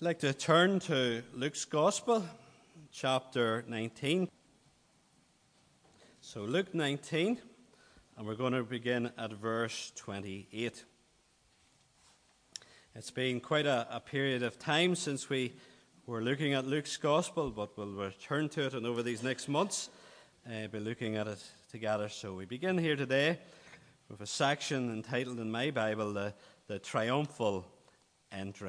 I'd like to turn to Luke's Gospel, chapter 19. So Luke 19, and we're going to begin at verse 28. It's been quite a period of time since we were looking at Luke's Gospel, but we'll return to it, and over these next months, be looking at it together. So we begin here today with a section entitled in my Bible, the Triumphal Entry.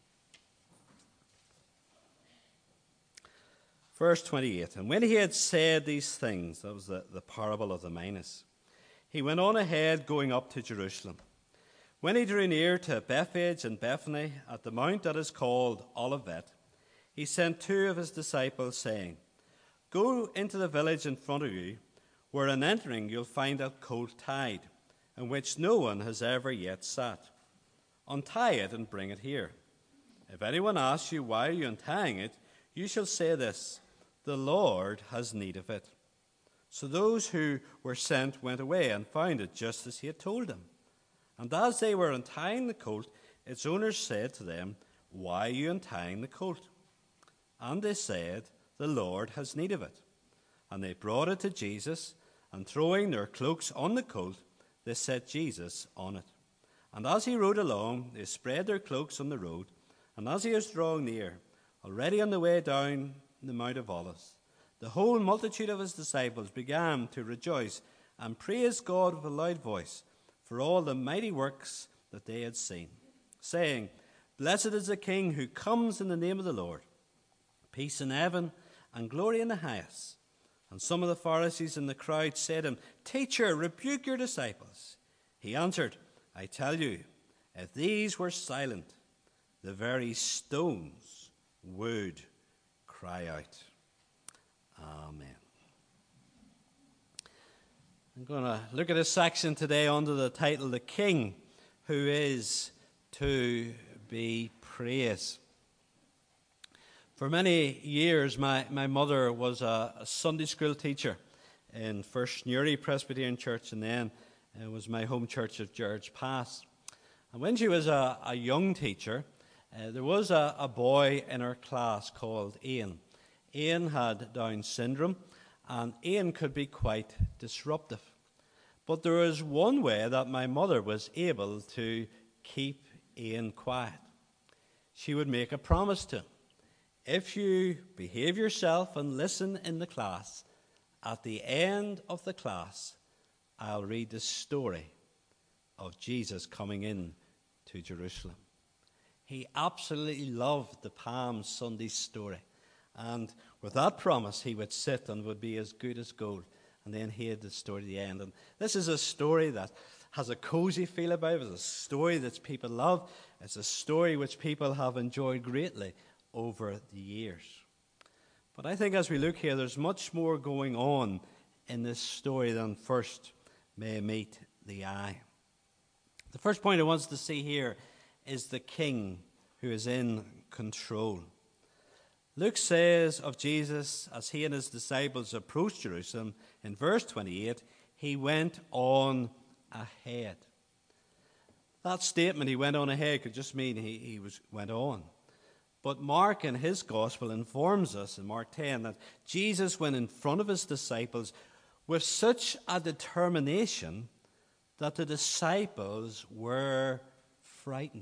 Verse 28, and when he had said these things, that was the parable of the minas, he went on ahead going up to Jerusalem. When he drew near to Bethphage and Bethany at the mount that is called Olivet, he sent two of his disciples, saying, Go into the village in front of you, where on entering you'll find a colt tied, in which no one has ever yet sat. Untie it and bring it here. If anyone asks you, why are you untying it, you shall say this, the Lord has need of it. So those who were sent went away and found it just as he had told them. And as they were untying the colt, its owners said to them, Why are you untying the colt? And they said, The Lord has need of it. And they brought it to Jesus, and throwing their cloaks on the colt, they set Jesus on it. And as he rode along, they spread their cloaks on the road. And as he was drawing near, already on the way down the Mount of Olives, the whole multitude of his disciples began to rejoice and praise God with a loud voice for all the mighty works that they had seen, saying, Blessed is the King who comes in the name of the Lord. Peace in heaven and glory in the highest. And some of the Pharisees in the crowd said to him, Teacher, rebuke your disciples. He answered, I tell you, if these were silent, the very stones would cry out. Amen. I'm going to look at a section today under the title, The King Who Is to Be Praised. For many years, my mother was a Sunday school teacher in First Newry Presbyterian Church, and then it was my home church at George Pass. And when she was a young teacher, there was a boy in her class called Ian. Ian had Down syndrome, and Ian could be quite disruptive. But there was one way that my mother was able to keep Ian quiet. She would make a promise to him. If you behave yourself and listen in the class, at the end of the class, I'll read the story of Jesus coming in to Jerusalem. He absolutely loved the Palm Sunday story. And with that promise, he would sit and would be as good as gold. And then he had the story at the end. And this is a story that has a cozy feel about it. It's a story that people love. It's a story which people have enjoyed greatly over the years. But I think as we look here, there's much more going on in this story than first may meet the eye. The first point I want us to see here is the King who is in control. Luke says of Jesus, as he and his disciples approached Jerusalem, in verse 28, he went on ahead. That statement, he went on ahead, could just mean he went on. But Mark in his gospel informs us in Mark 10 that Jesus went in front of his disciples with such a determination that the disciples were frightened.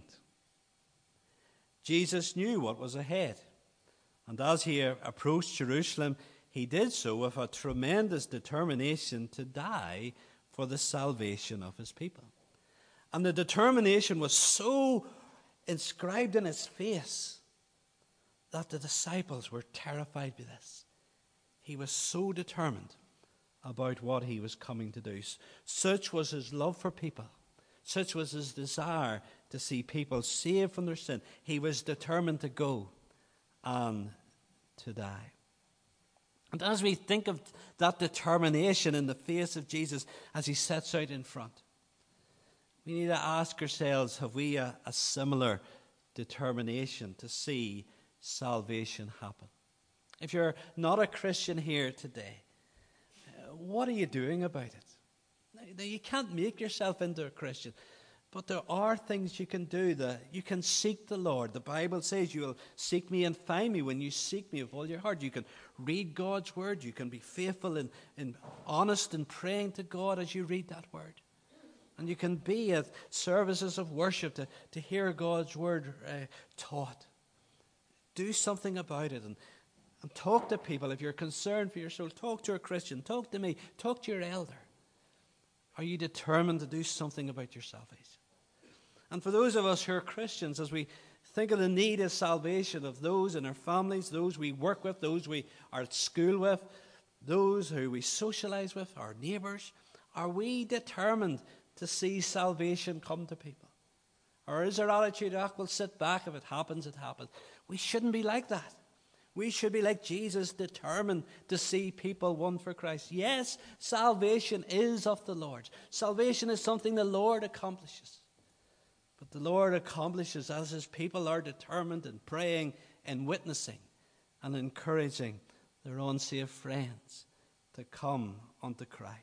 Jesus knew what was ahead. And as he approached Jerusalem, he did so with a tremendous determination to die for the salvation of his people. And the determination was so inscribed in his face that the disciples were terrified by this. He was so determined about what he was coming to do. Such was his love for people. Such was his desire to see people saved from their sin. He was determined to go and to die. And as we think of that determination in the face of Jesus as he sets out in front, we need to ask ourselves, have we a similar determination to see salvation happen? If you're not a Christian here today, what are you doing about it? Now, you can't make yourself into a Christian, But there are things you can do. You can seek the Lord. The Bible says you will seek me and find me when you seek me with all your heart. You can read God's word. You can be faithful and honest in praying to God as you read that word. And you can be at services of worship to hear God's word taught. Do something about it and talk to people. If you're concerned for your soul, talk to a Christian. Talk to me. Talk to your elder. Are you determined to do something about your salvation? And for those of us who are Christians, as we think of the need of salvation of those in our families, those we work with, those we are at school with, those who we socialize with, our neighbours, are we determined to see salvation come to people? Or is our attitude, we'll sit back, if it happens, it happens? We shouldn't be like that. We should be like Jesus, determined to see people won for Christ. Yes, salvation is of the Lord. Salvation is something the Lord accomplishes. But the Lord accomplishes as his people are determined in praying and witnessing and encouraging their unsaved friends to come unto Christ.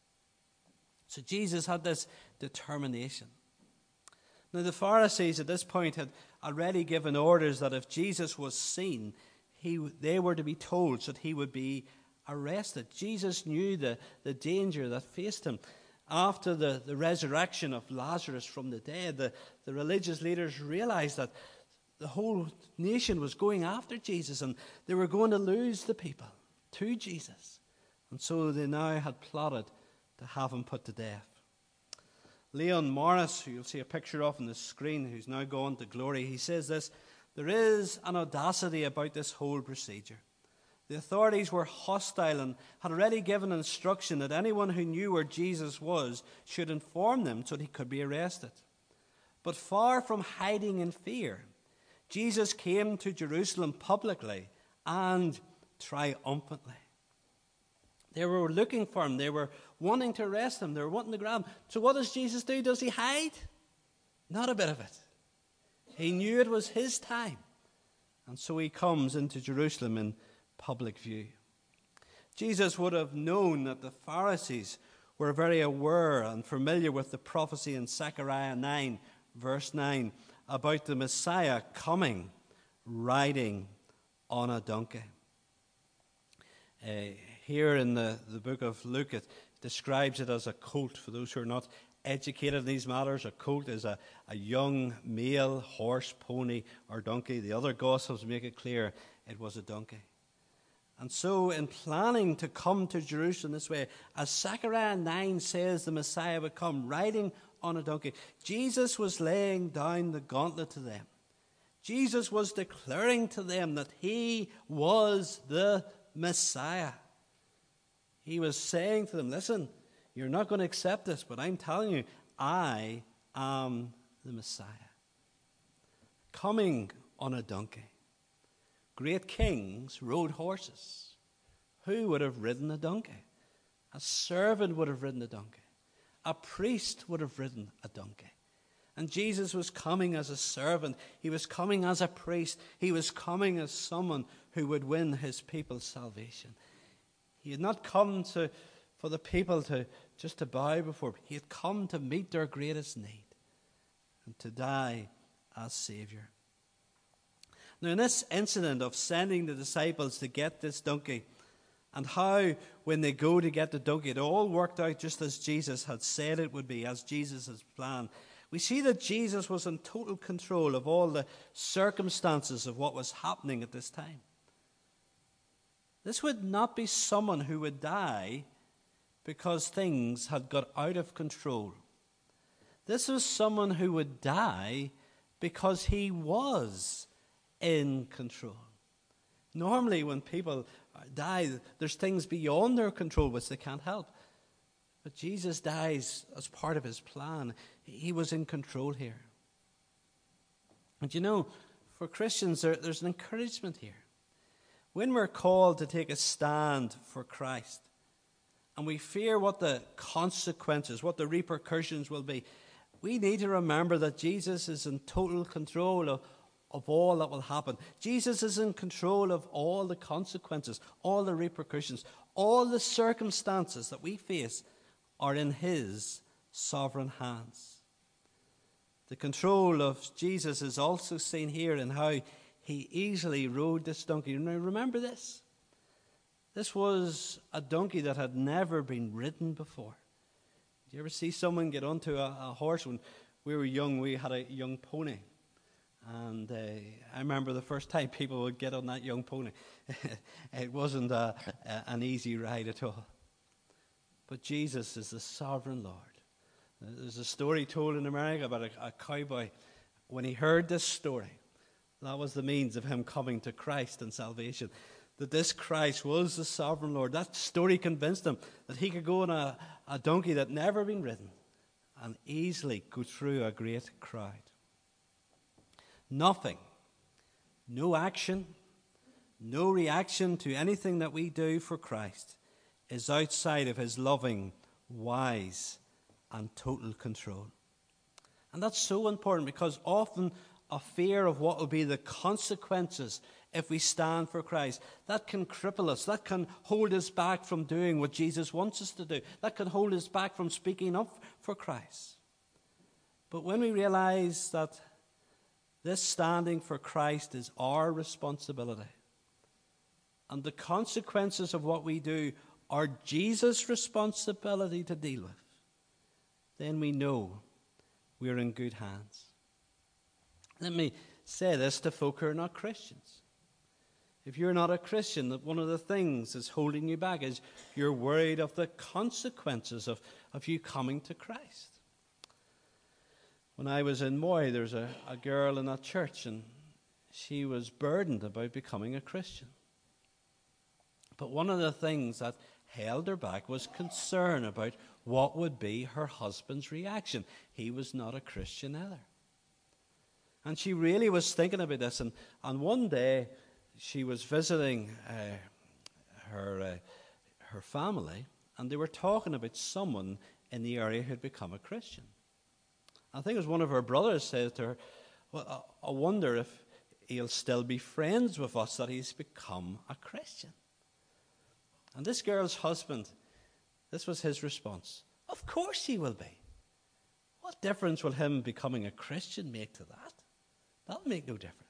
So Jesus had this determination. Now the Pharisees at this point had already given orders that if Jesus was seen, they were to be told that he would be arrested. Jesus knew the danger that faced him. After the resurrection of Lazarus from the dead, the religious leaders realized that the whole nation was going after Jesus and they were going to lose the people to Jesus. And so they now had plotted to have him put to death. Leon Morris, who you'll see a picture of on the screen, who's now gone to glory, he says this: there is an audacity about this whole procedure. The authorities were hostile and had already given instruction that anyone who knew where Jesus was should inform them so that he could be arrested. But far from hiding in fear, Jesus came to Jerusalem publicly and triumphantly. They were looking for him. They were wanting to arrest him. They were wanting to grab him. So what does Jesus do? Does he hide? Not a bit of it. He knew it was his time. And so he comes into Jerusalem in public view. Jesus would have known that the Pharisees were very aware and familiar with the prophecy in Zechariah 9, verse 9, about the Messiah coming riding on a donkey. Here in the book of Luke, it describes it as a colt. For those who are not educated in these matters, a colt is a young male horse, pony, or donkey. The other Gospels make it clear it was a donkey. And so in planning to come to Jerusalem this way, as Zechariah 9 says the Messiah would come riding on a donkey, Jesus was laying down the gauntlet to them. Jesus was declaring to them that he was the Messiah. He was saying to them, listen, you're not going to accept this, but I'm telling you, I am the Messiah. Coming on a donkey. Great kings rode horses. Who would have ridden a donkey? A servant would have ridden a donkey. A priest would have ridden a donkey. And Jesus was coming as a servant. He was coming as a priest. He was coming as someone who would win his people's salvation. He had not come for the people just to bow before him. He had come to meet their greatest need and to die as Savior. Now, in this incident of sending the disciples to get this donkey, and how when they go to get the donkey, it all worked out just as Jesus had said it would be, as Jesus had planned. We see that Jesus was in total control of all the circumstances of what was happening at this time. This would not be someone who would die because things had got out of control. This was someone who would die because he was in control. Normally when people die, there's things beyond their control which they can't help. But Jesus dies as part of his plan. He was in control here. And you know, for Christians, there's an encouragement here. When we're called to take a stand for Christ, and we fear what the consequences, what the repercussions will be, we need to remember that Jesus is in total control of all that will happen. Jesus is in control of all the consequences, all the repercussions, all the circumstances that we face are in his sovereign hands. The control of Jesus is also seen here in how he easily rode this donkey. Now remember this. This was a donkey that had never been ridden before. Did you ever see someone get onto a horse? When we were young, we had a young pony. And I remember the first time people would get on that young pony. It wasn't an easy ride at all. But Jesus is the sovereign Lord. There's a story told in America about a cowboy. When he heard this story, that was the means of him coming to Christ and salvation. That this Christ was the sovereign Lord. That story convinced him that he could go on a donkey that had never been ridden and easily go through a great crowd. Nothing, no action, no reaction to anything that we do for Christ is outside of his loving, wise, and total control. And that's so important because often a fear of what will be the consequences if we stand for Christ, that can cripple us. That can hold us back from doing what Jesus wants us to do. That can hold us back from speaking up for Christ. But when we realize that this standing for Christ is our responsibility, and the consequences of what we do are Jesus' responsibility to deal with, then we know we're in good hands. Let me say this to folk who are not Christians. If you're not a Christian, that one of the things that's holding you back is you're worried of the consequences of you coming to Christ. When I was in Moy, there was a girl in that church, and she was burdened about becoming a Christian. But one of the things that held her back was concern about what would be her husband's reaction. He was not a Christian either. And she really was thinking about this. And one day, she was visiting her family, and they were talking about someone in the area who had become a Christian. I think it was one of her brothers said to her, "Well, I wonder if he'll still be friends with us that he's become a Christian." And this girl's husband, this was his response: "Of course he will be. What difference will him becoming a Christian make to that? That'll make no difference."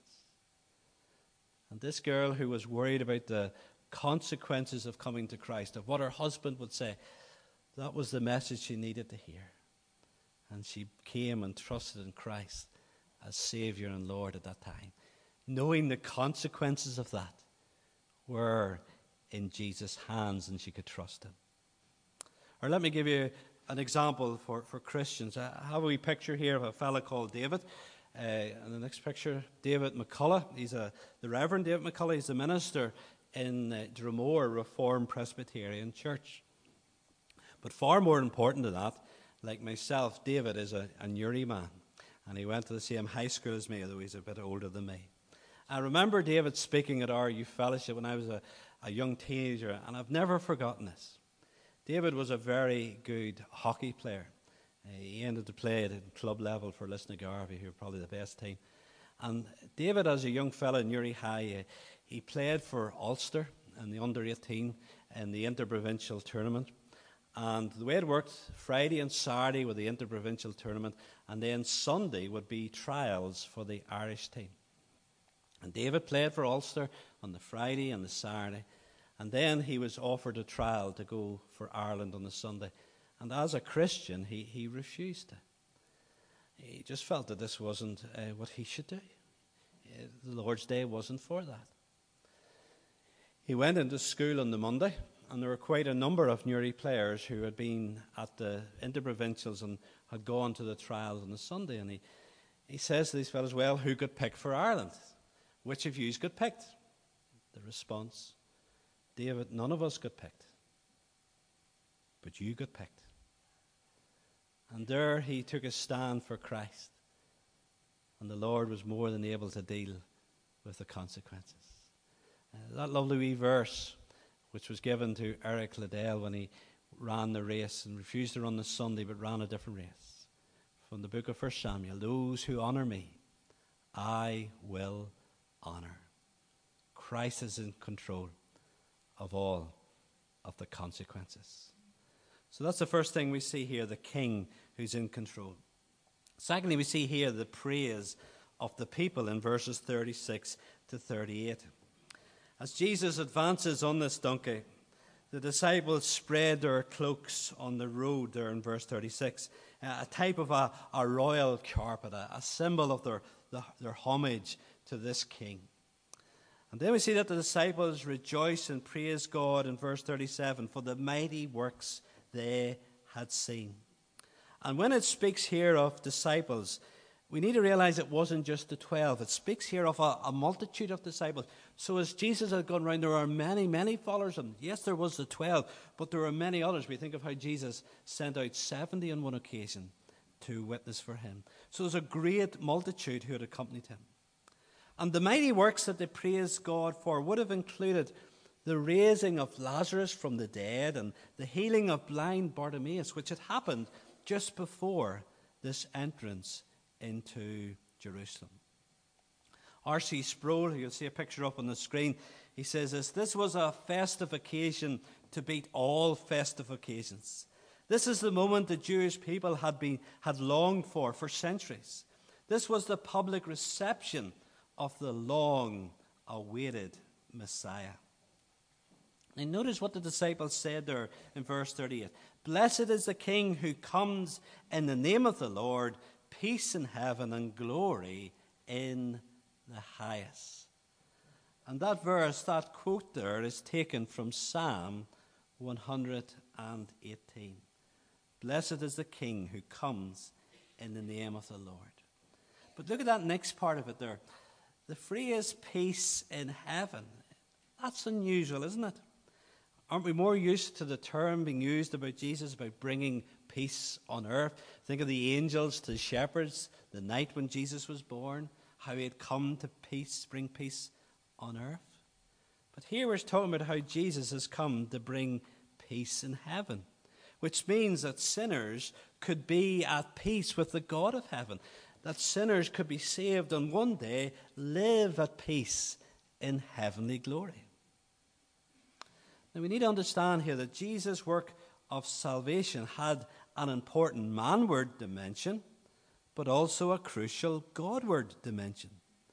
And this girl, who was worried about the consequences of coming to Christ, of what her husband would say, that was the message she needed to hear. And she came and trusted in Christ as Savior and Lord at that time, knowing the consequences of that were in Jesus' hands and she could trust him. Or let me give you an example for Christians. I have a wee picture here of a fellow called David. And the next picture, David McCullough. He's the Reverend David McCullough. He's the minister in Dromore Reformed Presbyterian Church. But far more important than that, like myself, David is a Newry man. And he went to the same high school as me, although he's a bit older than me. I remember David speaking at our youth fellowship when I was a young teenager, and I've never forgotten this. David was a very good hockey player. He ended to play at club level for Lisnagarvey, who were probably the best team. And David, as a young fella in Newry High, he played for Ulster in the under-18 in the interprovincial tournament. And the way it worked, Friday and Saturday were the interprovincial tournament, and then Sunday would be trials for the Irish team. And David played for Ulster on the Friday and the Saturday, and then he was offered a trial to go for Ireland on the Sunday. And as a Christian, he refused to. He just felt that this wasn't what he should do. The Lord's Day wasn't for that. He went into school on the Monday, and there were quite a number of Newry players who had been at the interprovincials and had gone to the trials on the Sunday. And he says to these fellows, "Well, who got picked for Ireland? Which of yous got picked?" The response, "David, none of us got picked. But you got picked." And there he took a stand for Christ. And the Lord was more than able to deal with the consequences. That lovely wee verse, which was given to Eric Liddell when he ran the race and refused to run the Sunday but ran a different race, from the book of 1 Samuel, "Those who honor me, I will honor." Christ is in control of all of the consequences. So that's the first thing we see here, the king who's in control. Secondly, we see here the praise of the people in verses 36 to 38. As Jesus advances on this donkey, the disciples spread their cloaks on the road there in verse 36, a type of a royal carpet, a symbol of their homage to this king. And then we see that the disciples rejoice and praise God in verse 37 for the mighty works they had seen. And when it speaks here of disciples, we need to realize it wasn't just the 12. It speaks here of a multitude of disciples. So as Jesus had gone around, there are many, many followers of him. Yes, there was the 12, but there were many others. We think of how Jesus sent out 70 on one occasion to witness for him. So there's a great multitude who had accompanied him. And the mighty works that they praised God for would have included the raising of Lazarus from the dead and the healing of blind Bartimaeus, which had happened just before this entrance into Jerusalem. R.C. Sproul, who you'll see a picture up on the screen, he says this was a festive occasion to beat all festive occasions. This is the moment the Jewish people had longed for centuries. This was the public reception of the long-awaited Messiah. And notice what the disciples said there in verse 38. Blessed is the King who comes in the name of the Lord, peace in heaven and glory in the highest. And that verse, that quote there, is taken from Psalm 118. Blessed is the King who comes in the name of the Lord. But look at that next part of it there. The phrase peace in heaven. That's unusual, isn't it? Aren't we more used to the term being used about Jesus, about bringing peace on earth? Think of the angels to the shepherds the night when Jesus was born, how he had come to bring peace on earth. But here we're talking about how Jesus has come to bring peace in heaven, which means that sinners could be at peace with the God of heaven, that sinners could be saved and one day live at peace in heavenly glory. Now we need to understand here that Jesus' work of salvation had an important manward dimension, but also a crucial Godward dimension.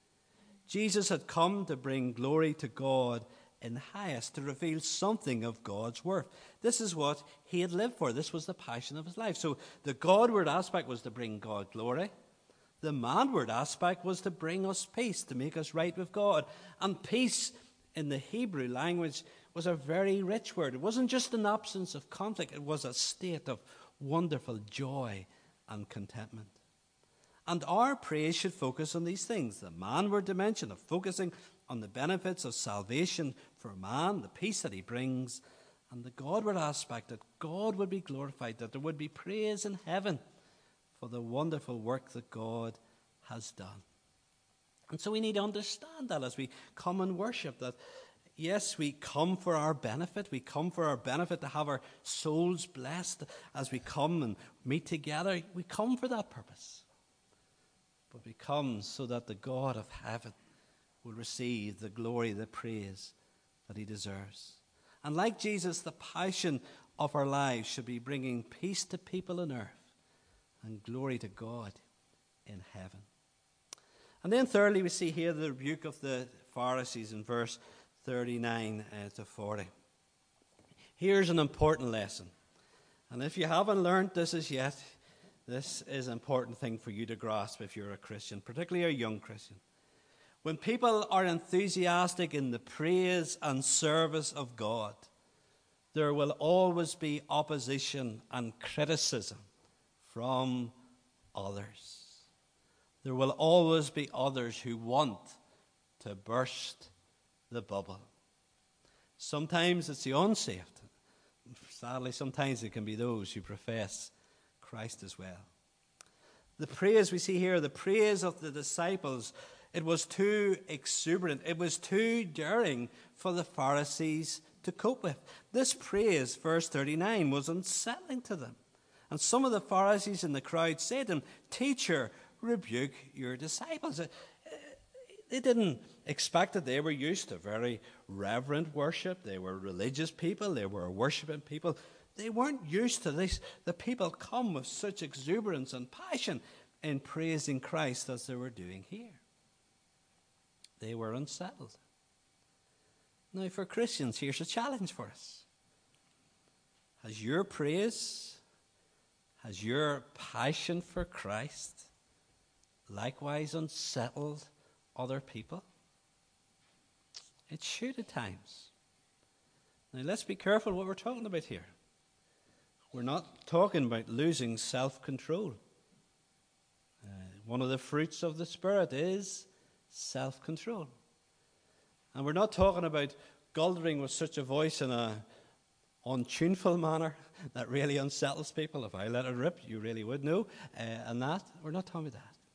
Jesus had come to bring glory to God in the highest, to reveal something of God's worth. This is what he had lived for. This was the passion of his life. So the Godward aspect was to bring God glory. The manward aspect was to bring us peace, to make us right with God. And peace in the Hebrew language was a very rich word. It wasn't just an absence of conflict. It was a state of wonderful joy and contentment. And our praise should focus on these things. The manward dimension of focusing on the benefits of salvation for man, the peace that he brings, and the Godward aspect, that God would be glorified, that there would be praise in heaven for the wonderful work that God has done. And so we need to understand that as we come and worship, that yes, we come for our benefit. We come for our benefit to have our souls blessed as we come and meet together. We come for that purpose. But we come so that the God of heaven will receive the glory, the praise that he deserves. And like Jesus, the passion of our lives should be bringing peace to people on earth and glory to God in heaven. And then thirdly, we see here the rebuke of the Pharisees in verse 39 to 40. Here's an important lesson. And if you haven't learned this as yet, this is an important thing for you to grasp if you're a Christian, particularly a young Christian. When people are enthusiastic in the praise and service of God, there will always be opposition and criticism from others. There will always be others who want to burst the bubble. Sometimes it's the unsaved. Sadly, sometimes it can be those who profess Christ as well. The praise we see here, the praise of the disciples, it was too exuberant. It was too daring for the Pharisees to cope with. This praise, verse 39, was unsettling to them. And some of the Pharisees in the crowd said to him, "Teacher, rebuke your disciples." They didn't expect it. They were used to very reverent worship. They were religious people. They were worshiping people. They weren't used to this. The people come with such exuberance and passion. in praising Christ as they were doing here. They were unsettled. Now, for Christians, here's a challenge for us. Has your praise, has your passion for Christ likewise unsettled other people? It should at times. Now, let's be careful what we're talking about here. We're not talking about losing self-control. One of the fruits of the Spirit is self-control. And we're not talking about guldering with such a voice in an untuneful manner that really unsettles people. If I let it rip, you really would know. And that, we're not talking about that.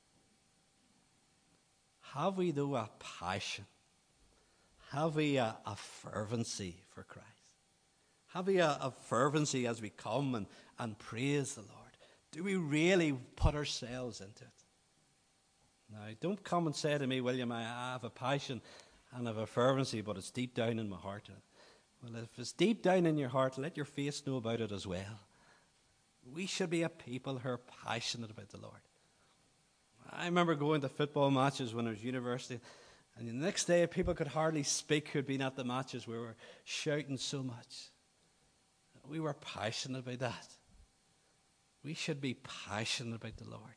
Have we, though, a passion? Have we a fervency for Christ? Have we a fervency as we come and praise the Lord? Do we really put ourselves into it? Now, don't come and say to me, William, I have a passion and I have a fervency, but it's deep down in my heart. Well, if it's deep down in your heart, let your face know about it as well. We should be a people who are passionate about the Lord. I remember going to football matches when I was at university, and the next day people could hardly speak who had been at the matches. We were shouting so much. We were passionate about that. We should be passionate about the Lord.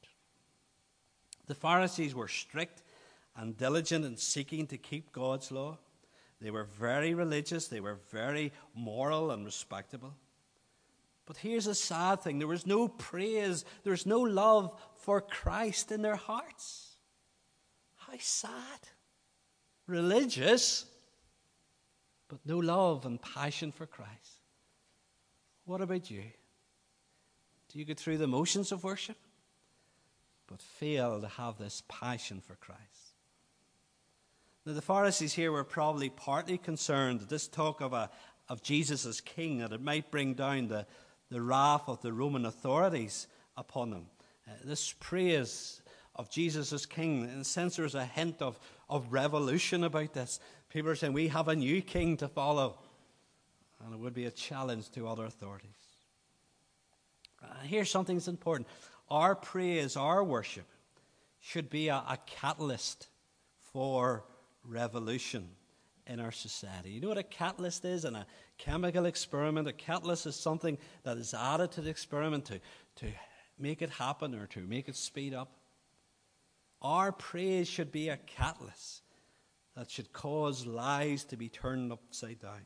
The Pharisees were strict and diligent in seeking to keep God's law. They were very religious. They were very moral and respectable. But here's a sad thing. There was no praise. There was no love for Christ in their hearts. How sad. Religious, but no love and passion for Christ. What about you? Do you go through the motions of worship, but fail to have this passion for Christ? Now, the Pharisees here were probably partly concerned that this talk of Jesus as king, that it might bring down the wrath of the Roman authorities upon them. This praise of Jesus as king, in a sense, there's a hint of revolution about this. People are saying, we have a new king to follow. And it would be a challenge to other authorities. Here's something that's important. Our praise, our worship, should be a catalyst for revolution in our society. You know what a catalyst is in a chemical experiment? A catalyst is something that is added to the experiment to make it happen or to make it speed up. Our praise should be a catalyst that should cause lives to be turned upside down.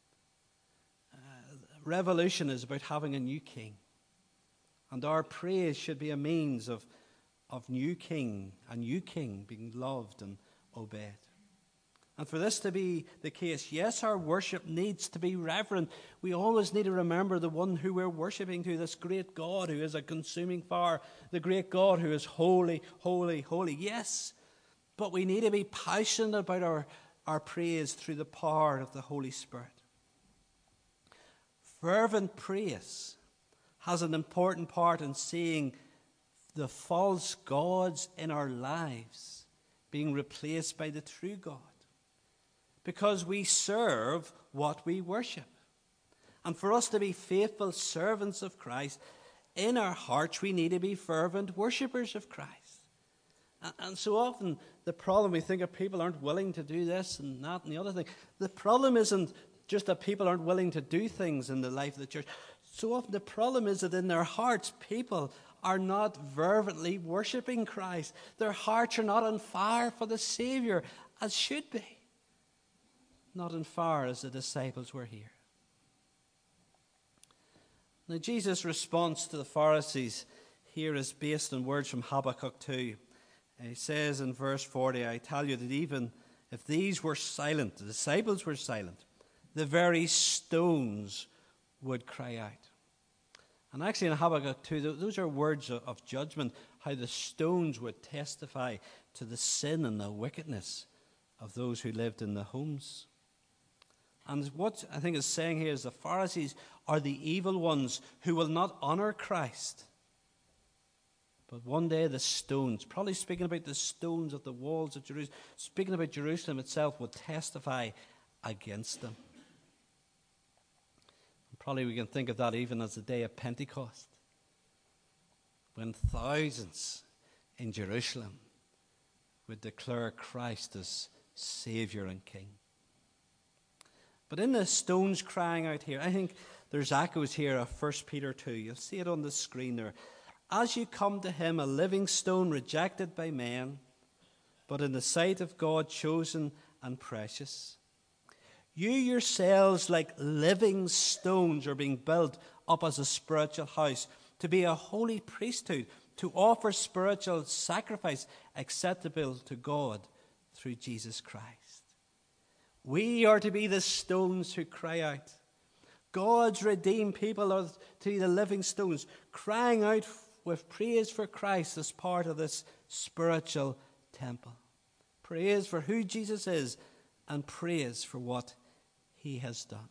Revolution is about having a new king. And our praise should be a means of a new king being loved and obeyed. And for this to be the case, yes, our worship needs to be reverent. We always need to remember the one who we're worshipping to, this great God who is a consuming fire, the great God who is holy, holy, holy. Yes, but we need to be passionate about our praise through the power of the Holy Spirit. Fervent praise has an important part in seeing the false gods in our lives being replaced by the true God. Because we serve what we worship. And for us to be faithful servants of Christ, in our hearts we need to be fervent worshippers of Christ. And so often the problem, we think of people aren't willing to do this and that and the other thing. The problem isn't just that people aren't willing to do things in the life of the church. So often the problem is that in their hearts people are not fervently worshipping Christ. Their hearts are not on fire for the Savior as should be. Not on fire as the disciples were here. Now, Jesus' response to the Pharisees here is based on words from Habakkuk 2. He says in verse 40, I tell you that even if these were silent, the disciples were silent, the very stones would cry out. And actually in Habakkuk 2, those are words of judgment, how the stones would testify to the sin and the wickedness of those who lived in the homes. And what I think is saying here is the Pharisees are the evil ones who will not honor Christ. But one day the stones, probably speaking about the stones of the walls of Jerusalem, speaking about Jerusalem itself, will testify against them. And probably we can think of that even as the day of Pentecost, when thousands in Jerusalem would declare Christ as Savior and King. But in the stones crying out here, I think there's echoes here of 1 Peter 2. You'll see it on the screen there. As you come to him, a living stone rejected by men, but in the sight of God chosen and precious. You yourselves, like living stones, are being built up as a spiritual house, to be a holy priesthood, to offer spiritual sacrifice acceptable to God through Jesus Christ. We are to be the stones who cry out. God's redeemed people are to be the living stones, crying out with praise for Christ as part of this spiritual temple. Praise for who Jesus is and praise for what he has done.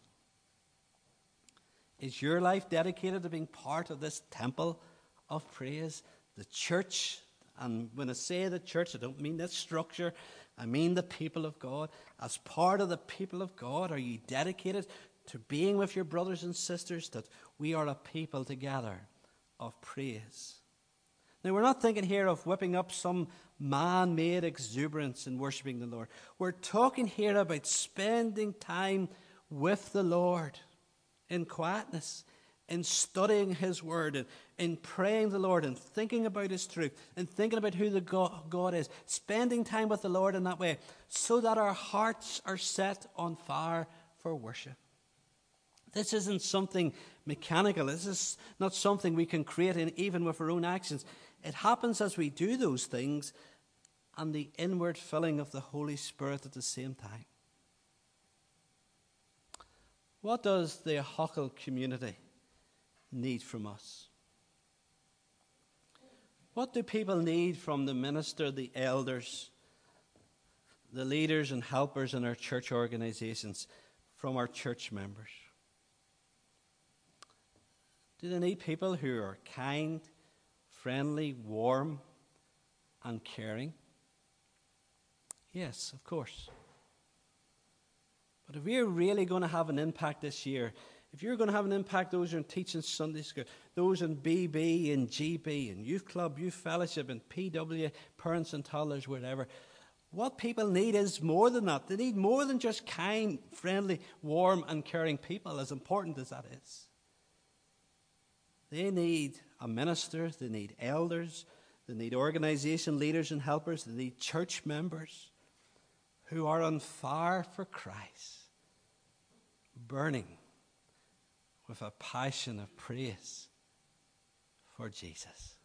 Is your life dedicated to being part of this temple of praise? The church, and when I say the church, I don't mean this structure, I mean the people of God. As part of the people of God, are you dedicated to being with your brothers and sisters, that we are a people together of praise? Now, we're not thinking here of whipping up some man-made exuberance in worshiping the Lord. We're talking here about spending time with the Lord in quietness, in studying his word, and in praying the Lord, and thinking about his truth, and thinking about who the God is. Spending time with the Lord in that way, so that our hearts are set on fire for worship. This isn't something mechanical. This is not something we can create even with our own actions. It happens as we do those things, and the inward filling of the Holy Spirit at the same time. What does the Huckle community need from us? What do people need from the minister, the elders, the leaders and helpers in our church organizations, from our church members? Do they need people who are kind, friendly, warm, and caring? Yes, of course. But if we're really going to have an impact this year, if you're going to have an impact, those who are teaching Sunday school, those in BB and GB and Youth Club, Youth Fellowship and PW, Parents and Toddlers, whatever, what people need is more than that. They need more than just kind, friendly, warm and caring people, as important as that is. They need a minister, they need elders, they need organization leaders and helpers, they need church members who are on fire for Christ, burning with a passion of praise for Jesus.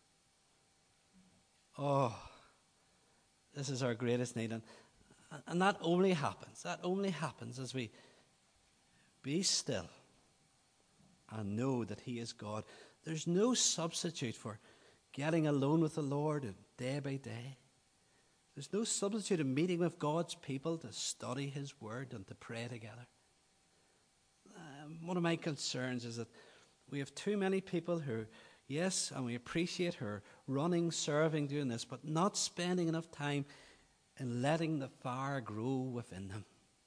Oh, this is our greatest need. And that only happens as we be still and know that he is God. There's no substitute for getting alone with the Lord day by day. There's no substitute in meeting with God's people to study his word and to pray together. One of my concerns is that we have too many people who, yes, and we appreciate her running, serving, doing this, but not spending enough time in letting the fire grow within them.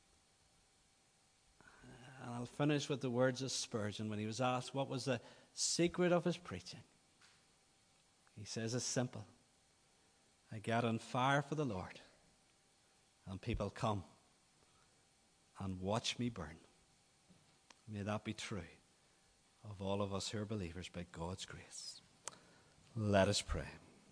And I'll finish with the words of Spurgeon when he was asked what was the secret of his preaching. He says it's simple. I get on fire for the Lord, and people come and watch me burn. May that be true of all of us who are believers by God's grace. Let us pray.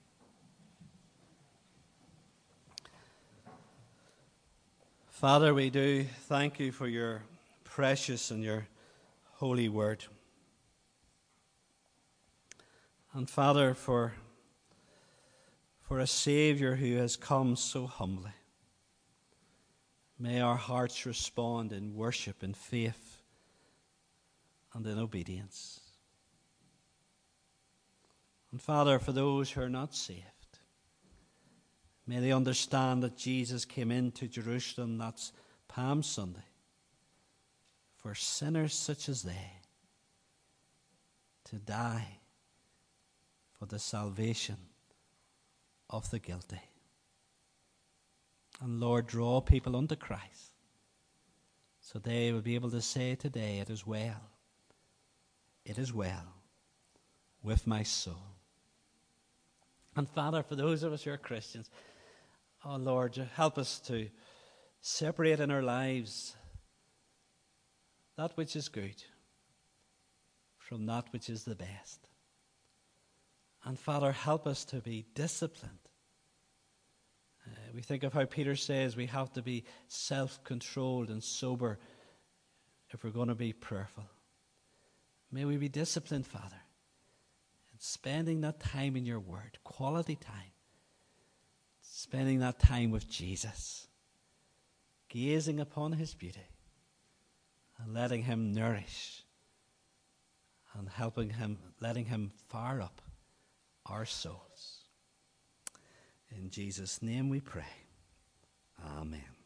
Father, we do thank you for your precious and your holy word. And Father, for a Savior who has come so humbly. May our hearts respond in worship, in faith, and in obedience. And Father, for those who are not saved, may they understand that Jesus came into Jerusalem, that's Palm Sunday, for sinners such as they, to die for the salvation of the guilty. And Lord, draw people unto Christ, so they will be able to say today, it is well with my soul. And Father, for those of us who are Christians, oh Lord, help us to separate in our lives that which is good from that which is the best. And Father, help us to be disciplined. We think of how Peter says we have to be self-controlled and sober if we're going to be prayerful. May we be disciplined, Father, in spending that time in your word, quality time, spending that time with Jesus, gazing upon his beauty and letting him nourish and letting him fire up our souls. In Jesus' name we pray. Amen.